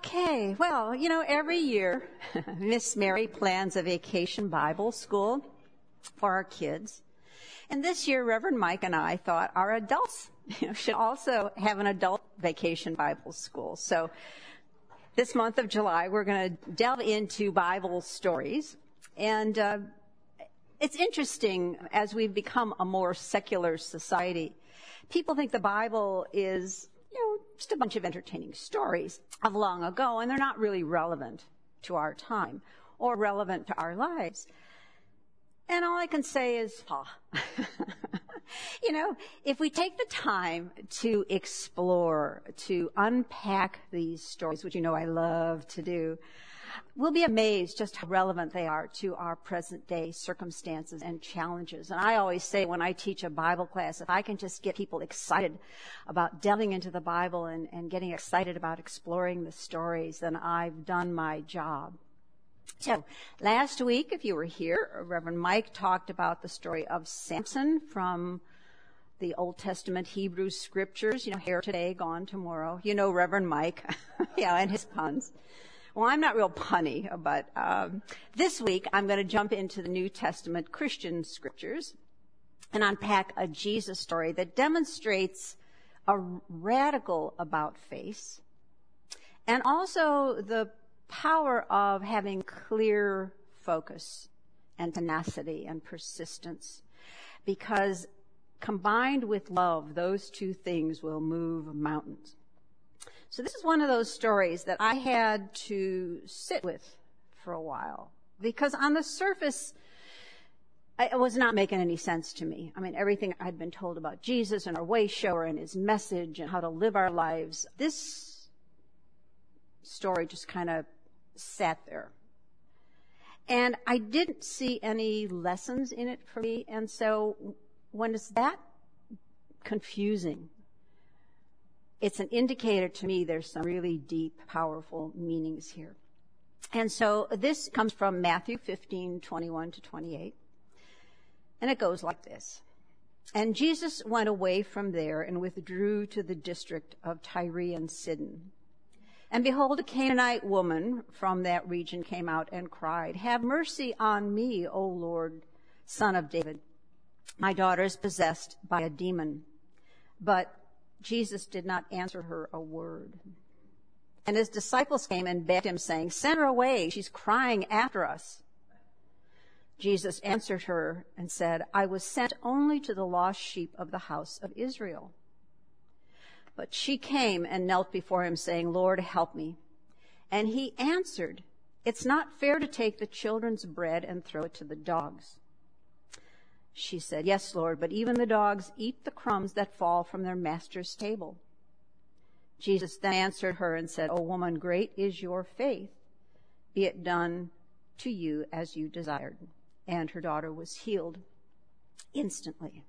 Okay, well, every year Miss Mary plans a vacation Bible school for our kids. And this year, Reverend Mike and I thought our adults should also have an adult vacation Bible school. So this month of July, we're going to delve into Bible stories. And it's interesting, as we've become a more secular society, people think the Bible is just a bunch of entertaining stories of long ago, and they're not really relevant to our time or relevant to our lives. And all I can say is, if we take the time to explore, to unpack these stories, which I love to do, we'll be amazed just how relevant they are to our present day circumstances and challenges. And I always say when I teach a Bible class, if I can just get people excited about delving into the Bible and getting excited about exploring the stories, then I've done my job. So last week, if you were here, Reverend Mike talked about the story of Samson from the Old Testament Hebrew scriptures, here today, gone tomorrow. Reverend Mike, and his puns. Well, I'm not real punny, but this week I'm going to jump into the New Testament Christian scriptures and unpack a Jesus story that demonstrates a radical about-face and also the power of having clear focus and tenacity and persistence, because combined with love, those two things will move mountains. So this is one of those stories that I had to sit with for a while, because on the surface, it was not making any sense to me. Everything I'd been told about Jesus and our way shower and his message and how to live our lives, this story just kind of sat there. And I didn't see any lessons in it for me. And so when it's that confusing, it's an indicator to me there's some really deep, powerful meanings here. And so this comes from Matthew 15:21 to 28. And it goes like this. And Jesus went away from there and withdrew to the district of Tyre and Sidon. And behold, a Canaanite woman from that region came out and cried, "Have mercy on me, O Lord, Son of David. My daughter is possessed by a demon." But Jesus did not answer her a word. And his disciples came and begged him, saying, "Send her away. She's crying after us." Jesus answered her and said, "I was sent only to the lost sheep of the house of Israel." But she came and knelt before him, saying, "Lord, help me." And he answered, "It's not fair to take the children's bread and throw it to the dogs." She said, "Yes, Lord, but even the dogs eat the crumbs that fall from their master's table." Jesus then answered her and said, "O woman, great is your faith. Be it done to you as you desired." And her daughter was healed instantly.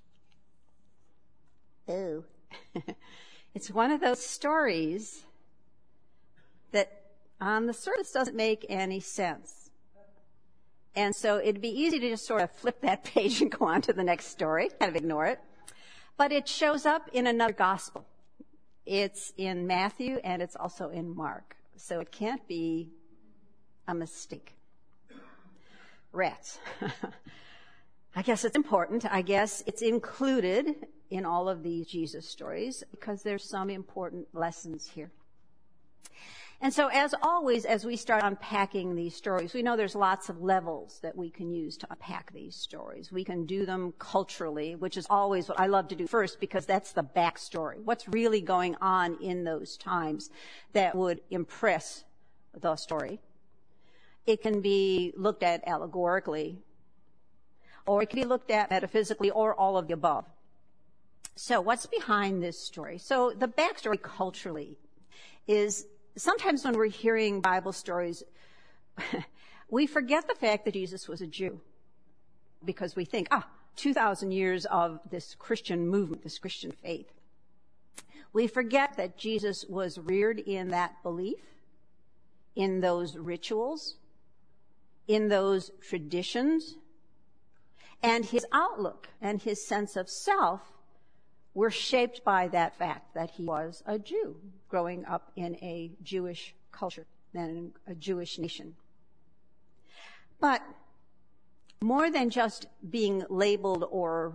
Oh. It's one of those stories that on the surface doesn't make any sense. And so it'd be easy to just sort of flip that page and go on to the next story, kind of ignore it. But it shows up in another gospel. It's in Matthew and it's also in Mark. So it can't be a mistake. Rats. I guess it's important. I guess it's included in all of these Jesus stories because there's some important lessons here. And so as always, as we start unpacking these stories, we know there's lots of levels that we can use to unpack these stories. We can do them culturally, which is always what I love to do first because that's the backstory. What's really going on in those times that would impress the story. It can be looked at allegorically, or it can be looked at metaphysically, or all of the above. So what's behind this story? So the backstory culturally is sometimes when we're hearing Bible stories, we forget the fact that Jesus was a Jew because we think, 2,000 years of this Christian movement, this Christian faith. We forget that Jesus was reared in that belief, in those rituals, in those traditions, and his outlook and his sense of self were shaped by that fact that he was a Jew growing up in a Jewish culture and a Jewish nation. But more than just being labeled or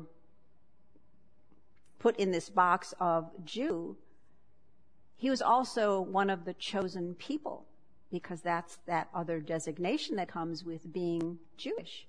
put in this box of Jew, he was also one of the chosen people, because that's that other designation that comes with being Jewish.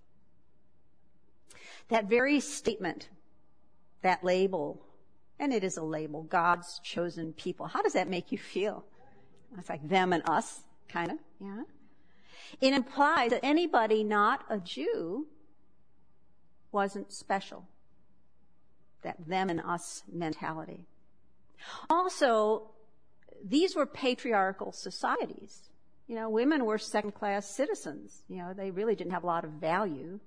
That very statement, that label, and it is a label, God's chosen people. How does that make you feel? It's like them and us, kind of, yeah. It implies that anybody not a Jew wasn't special. That them and us mentality. Also, these were patriarchal societies. You know, women were second-class citizens. You know, they really didn't have a lot of value.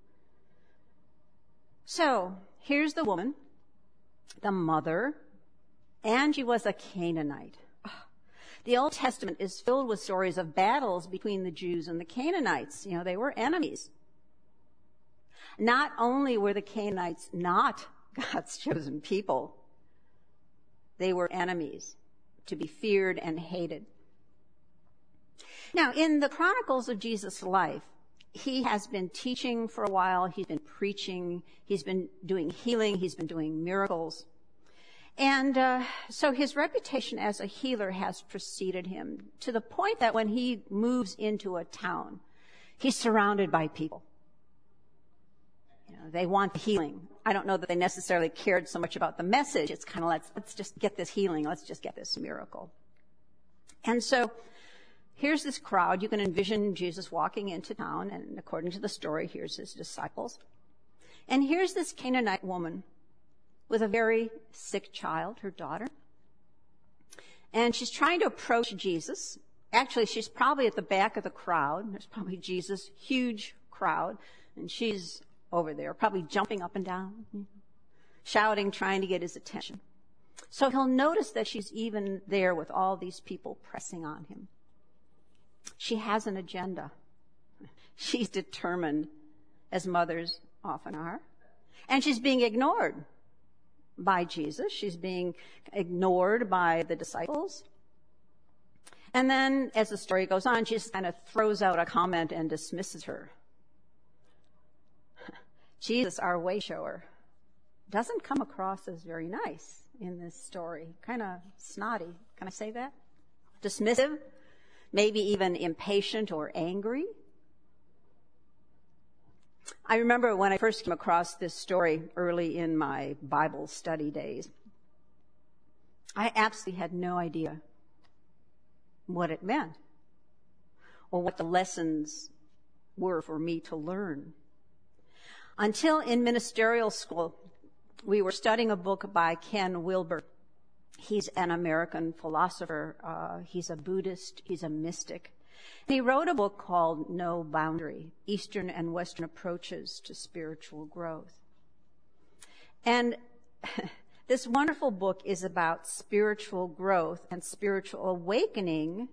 So, here's the woman, the mother, and she was a Canaanite. The Old Testament is filled with stories of battles between the Jews and the Canaanites. You know, they were enemies. Not only were the Canaanites not God's chosen people, they were enemies to be feared and hated. Now, in the chronicles of Jesus' life, he has been teaching for a while, he's been preaching, he's been doing healing, he's been doing miracles. And so his reputation as a healer has preceded him to the point that when he moves into a town, he's surrounded by people. You know, they want healing. I don't know that they necessarily cared so much about the message. It's kind of let's just get this healing. Let's just get this miracle. And so here's this crowd. You can envision Jesus walking into town, and according to the story, here's his disciples. And here's this Canaanite woman with a very sick child, her daughter. And she's trying to approach Jesus. Actually, she's probably at the back of the crowd. There's probably Jesus, huge crowd. And she's over there, probably jumping up and down, shouting, trying to get his attention. So he'll notice that she's even there with all these people pressing on him. She has an agenda. She's determined, as mothers often are. And she's being ignored by Jesus. She's being ignored by the disciples. And then, as the story goes on, she just kind of throws out a comment and dismisses her. Jesus, our way shower, doesn't come across as very nice in this story. Kind of snotty. Can I say that? Dismissive? Maybe even impatient or angry. I remember when I first came across this story early in my Bible study days, I absolutely had no idea what it meant or what the lessons were for me to learn. Until in ministerial school, we were studying a book by Ken Wilber. He's an American philosopher. He's a Buddhist. He's a mystic. And he wrote a book called No Boundary, Eastern and Western Approaches to Spiritual Growth. And this wonderful book is about spiritual growth and spiritual awakening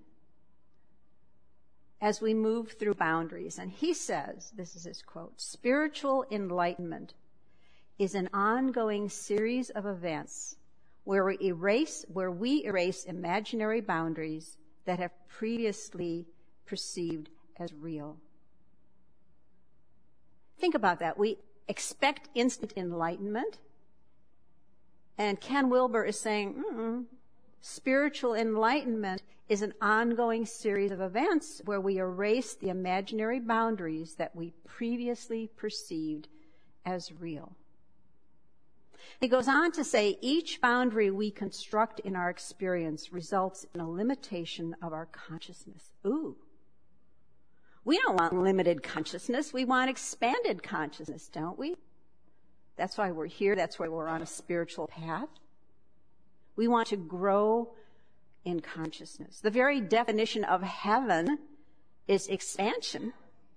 as we move through boundaries. And he says, this is his quote, "Spiritual enlightenment is an ongoing series of events where we erase imaginary boundaries that have previously perceived as real." Think about that. We expect instant enlightenment. And Ken Wilber is saying, spiritual enlightenment is an ongoing series of events where we erase the imaginary boundaries that we previously perceived as real. He goes on to say, each boundary we construct in our experience results in a limitation of our consciousness. Ooh. We don't want limited consciousness. We want expanded consciousness, don't we? That's why we're here. That's why we're on a spiritual path. We want to grow in consciousness. The very definition of heaven is expansion.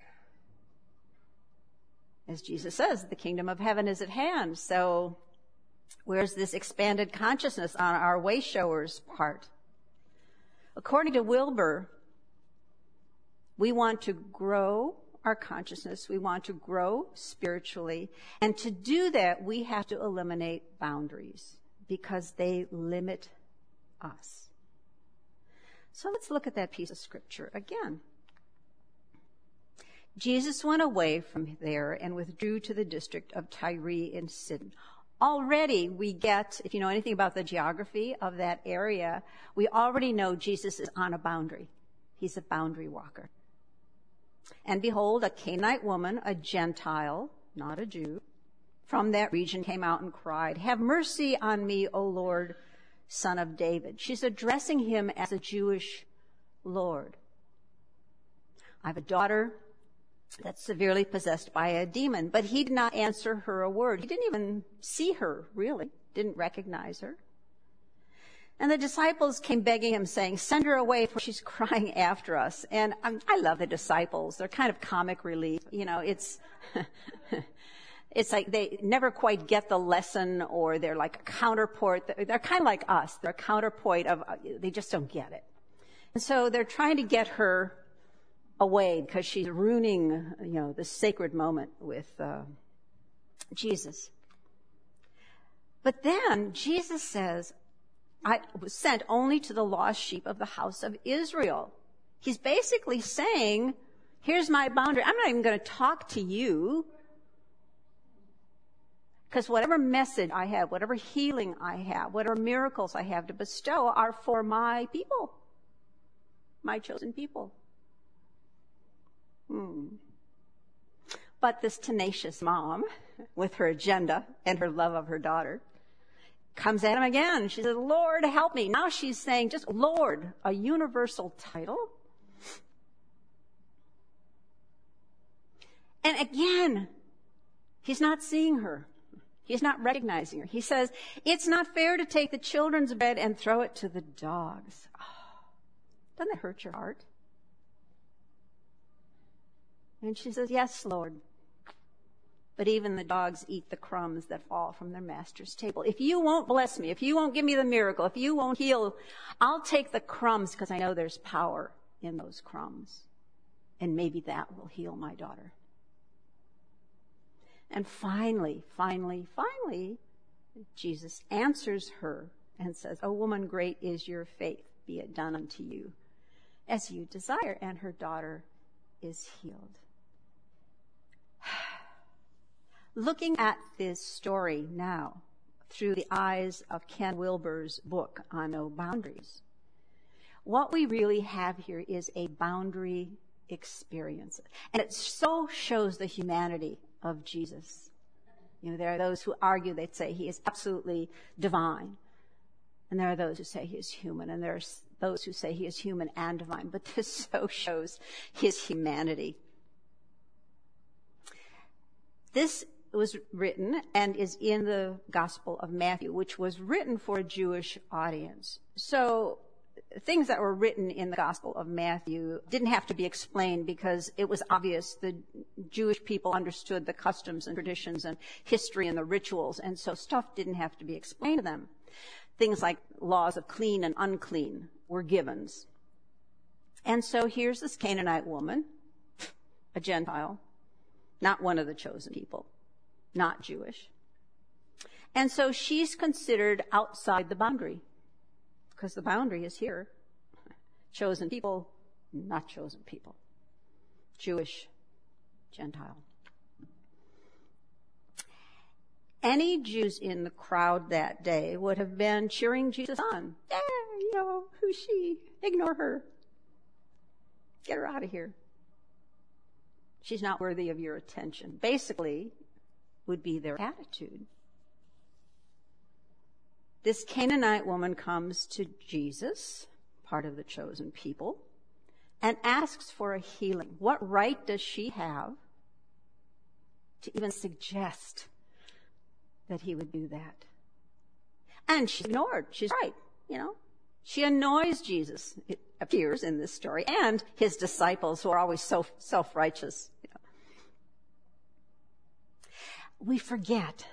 As Jesus says, the kingdom of heaven is at hand. So where's this expanded consciousness on our way showers part? According to Wilber, we want to grow our consciousness. We want to grow spiritually. And to do that, we have to eliminate boundaries because they limit us. So let's look at that piece of scripture again. Jesus went away from there and withdrew to the district of Tyre and Sidon. Already we get, if you know anything about the geography of that area, we already know Jesus is on a boundary. He's a boundary walker. And behold, a Canaanite woman, a Gentile, not a Jew, from that region came out and cried, "Have mercy on me, O Lord, Son of David." She's addressing him as a Jewish Lord. "I have a daughter that's severely possessed by a demon." But he did not answer her a word. He didn't even see her, really, didn't recognize her. And the disciples came begging him, saying, "Send her away, for she's crying after us." And I love the disciples. They're kind of comic relief. You know, it's like they never quite get the lesson, or they're like a counterpart. They're kind of like us. They're a counterpoint of, they just don't get it. And so they're trying to get her away because she's ruining, the sacred moment with Jesus. But then Jesus says, "I was sent only to the lost sheep of the house of Israel." He's basically saying, here's my boundary. I'm not even going to talk to you, because whatever message I have, whatever healing I have, whatever miracles I have to bestow are for my people, my chosen people. But this tenacious mom, with her agenda and her love of her daughter, comes at him again. She says, "Lord, help me." Now she's saying just Lord, a universal title. And again, he's not seeing her. He's not recognizing her. He says, "It's not fair to take the children's bread and throw it to the dogs." Oh, doesn't that hurt your heart? And she says, "Yes, Lord. But even the dogs eat the crumbs that fall from their master's table. If you won't bless me, if you won't give me the miracle, if you won't heal, I'll take the crumbs, because I know there's power in those crumbs. And maybe that will heal my daughter." And finally, Jesus answers her and says, "O woman, great is your faith. Be it done unto you as you desire." And her daughter is healed. Looking at this story now through the eyes of Ken Wilber's book on No Boundaries, what we really have here is a boundary experience. And it so shows the humanity of Jesus. There are those who argue, they'd say he is absolutely divine. And there are those who say he is human. And there's those who say he is human and divine. But this so shows his humanity. This was written and is in the Gospel of Matthew, which was written for a Jewish audience. So things that were written in the Gospel of Matthew didn't have to be explained, because it was obvious the Jewish people understood the customs and traditions and history and the rituals, and so stuff didn't have to be explained to them. Things like laws of clean and unclean were givens. And so here's this Canaanite woman, a Gentile, not one of the chosen people, not Jewish. And so she's considered outside the boundary, because the boundary is here. Chosen people, not chosen people. Jewish, Gentile. Any Jews in the crowd that day would have been cheering Jesus on. Yeah, who's she? Ignore her. Get her out of here. She's not worthy of your attention. Basically, would be their attitude. This Canaanite woman comes to Jesus, part of the chosen people, and asks for a healing. What right does she have to even suggest that he would do that? And she's ignored. She's right, She annoys Jesus, it appears in this story, and his disciples, who are always so self-righteous. We forget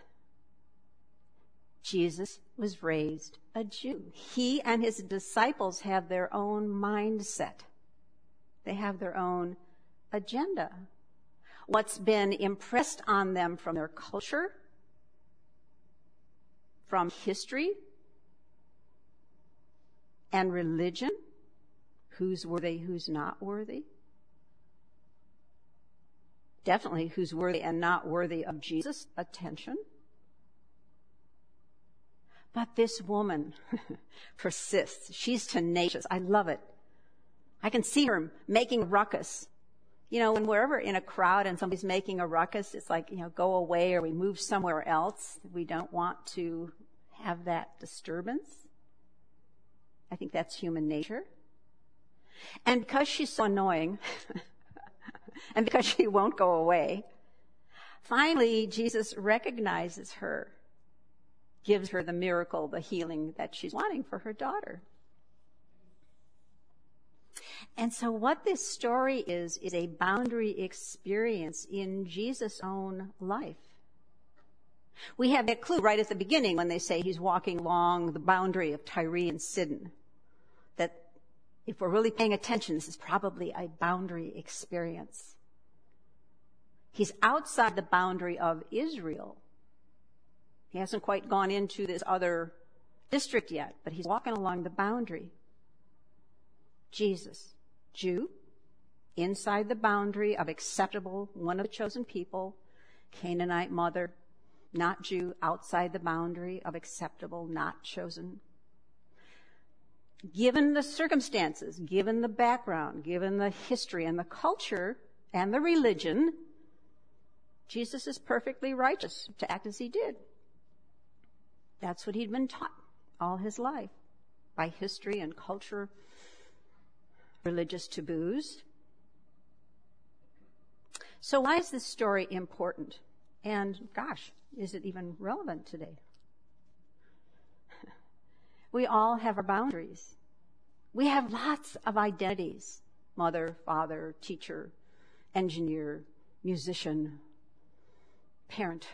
Jesus was raised a Jew. He and his disciples have their own mindset. They have their own agenda. What's been impressed on them from their culture, from history, and religion, who's worthy, who's not worthy. Definitely who's worthy and not worthy of Jesus' attention. But this woman persists. She's tenacious. I love it. I can see her making a ruckus. You know, when we're ever in a crowd and somebody's making a ruckus, it's like, go away or we move somewhere else. We don't want to have that disturbance. I think that's human nature. And because she's so annoying, and because she won't go away, finally Jesus recognizes her, gives her the miracle, the healing that she's wanting for her daughter. And so what this story is a boundary experience in Jesus' own life. We have that clue right at the beginning when they say he's walking along the boundary of Tyre and Sidon, that if we're really paying attention, this is probably a boundary experience. He's outside the boundary of Israel. He hasn't quite gone into this other district yet, but he's walking along the boundary. Jesus, Jew, inside the boundary of acceptable, one of the chosen people, Canaanite mother, not Jew, outside the boundary of acceptable, not chosen. Given the circumstances, given the background, given the history and the culture and the religion, Jesus is perfectly righteous to act as he did. That's what he'd been taught all his life by history and culture, religious taboos. So why is this story important? And gosh, is it even relevant today? We all have our boundaries. We have lots of identities. Mother, father, teacher, engineer, musician, parent.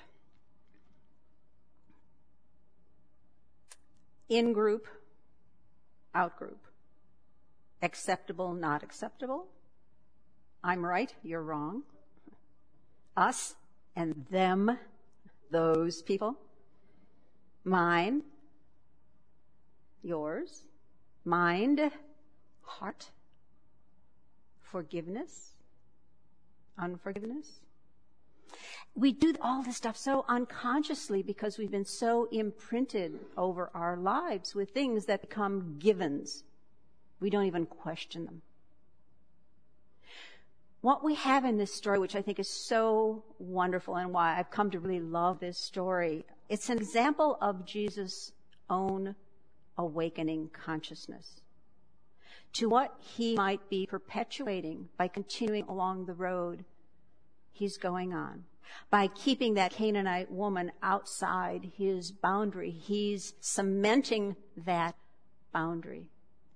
In group, out group. Acceptable, not acceptable. I'm right, you're wrong. Us and them, those people. Mine, yours. Mind, heart. Forgiveness, unforgiveness. We do all this stuff so unconsciously because we've been so imprinted over our lives with things that become givens. We don't even question them. What we have in this story, which I think is so wonderful and why I've come to really love this story, it's an example of Jesus' own awakening consciousness to what he might be perpetuating by continuing along the road he's going on. By keeping that Canaanite woman outside his boundary, he's cementing that boundary.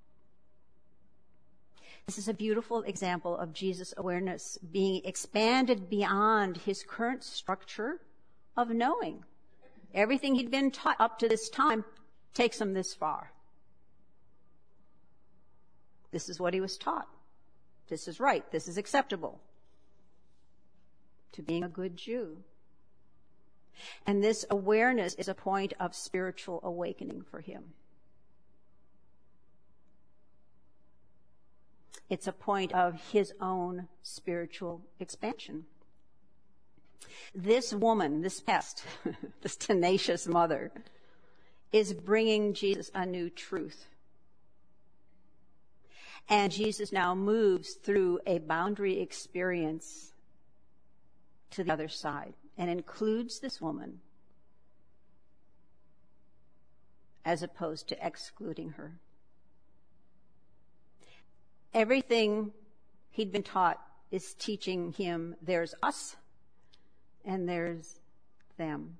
This is a beautiful example of Jesus' awareness being expanded beyond his current structure of knowing. Everything he'd been taught up to this time takes him this far. This is what he was taught. This is right. This is acceptable to being a good Jew. And this awareness is a point of spiritual awakening for him. It's a point of his own spiritual expansion. This woman, this pest, this tenacious mother, is bringing Jesus a new truth. And Jesus now moves through a boundary experience to the other side and includes this woman as opposed to excluding her. Everything he'd been taught is teaching him there's us and there's them.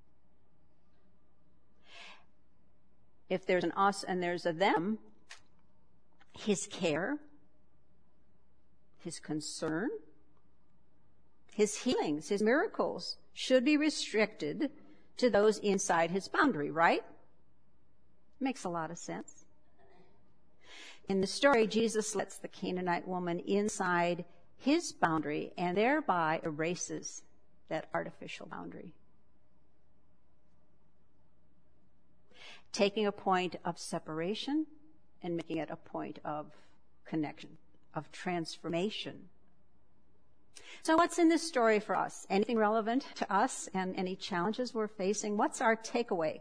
If there's an us and there's a them, his care, his concern, his healings, his miracles should be restricted to those inside his boundary, right? Makes a lot of sense. In the story, Jesus lets the Canaanite woman inside his boundary and thereby erases that artificial boundary. Taking a point of separation and making it a point of connection, of transformation. So what's in this story for us? Anything relevant to us and any challenges we're facing? What's our takeaway?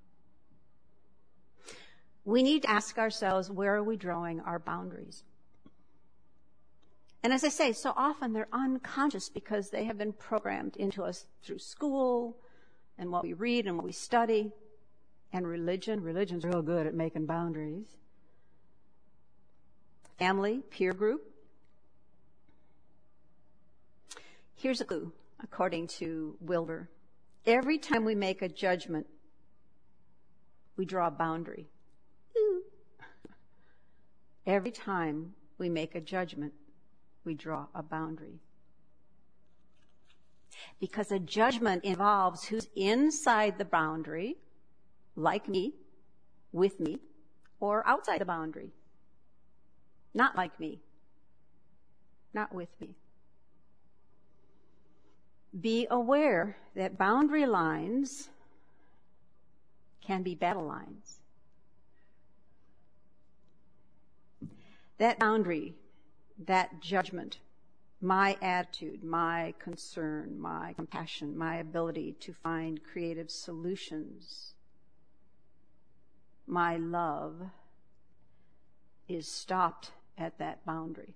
We need to ask ourselves, where are we drawing our boundaries? And as I say, so often they're unconscious because they have been programmed into us through school and what we read and what we study and religion. Religion's real good at making boundaries. Family, peer group. Here's a clue, according to Wilber. Every time we make a judgment, we draw a boundary. Ooh. Every time we make a judgment, we draw a boundary. Because a judgment involves who's inside the boundary, like me, with me, or outside the boundary. Not like me, not with me. Be aware that boundary lines can be battle lines. That boundary, that judgment, my attitude, my concern, my compassion, my ability to find creative solutions, my love is stopped at that boundary.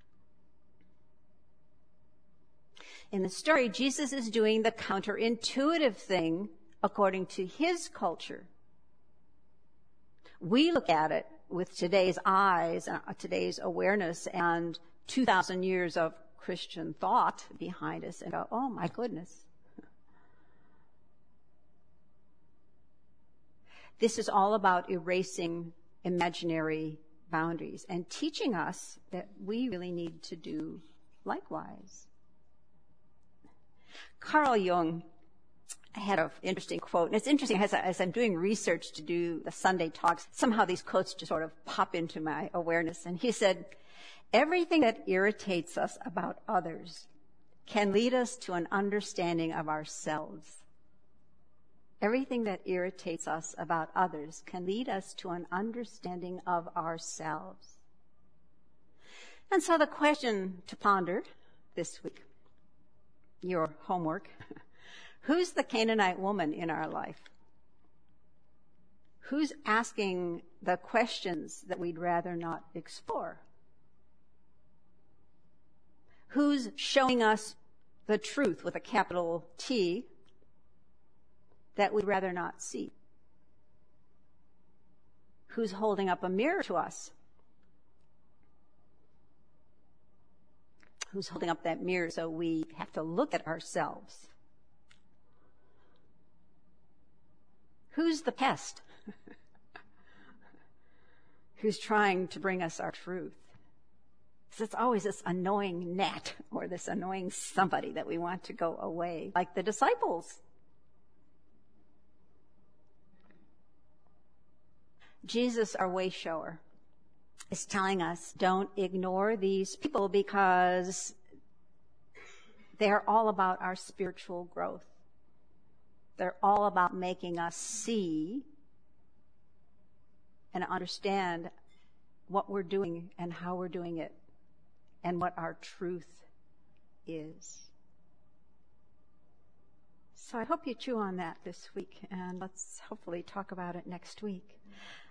In the story, Jesus is doing the counterintuitive thing according to his culture. We look at it with today's eyes, today's awareness, and 2,000 years of Christian thought behind us and go, oh my goodness. This is all about erasing imaginary boundaries and teaching us that we really need to do likewise. Carl Jung had an interesting quote, and it's interesting as I'm doing research to do the Sunday talks, somehow these quotes just sort of pop into my awareness. And he said, everything that irritates us about others can lead us to an understanding of ourselves. Everything that irritates us about others can lead us to an understanding of ourselves. And so the question to ponder this week, your homework, who's the Canaanite woman in our life? Who's asking the questions that we'd rather not explore? Who's showing us the truth with a capital T that we'd rather not see? Who's holding up a mirror to us? Who's holding up that mirror so we have to look at ourselves? Who's the pest? Who's trying to bring us our truth? So it's always this annoying gnat or this annoying somebody that we want to go away, like the disciples. Jesus, our way shower, is telling us don't ignore these people because they're all about our spiritual growth. They're all about making us see and understand what we're doing and how we're doing it and what our truth is. So I hope you chew on that this week, and let's hopefully talk about it next week.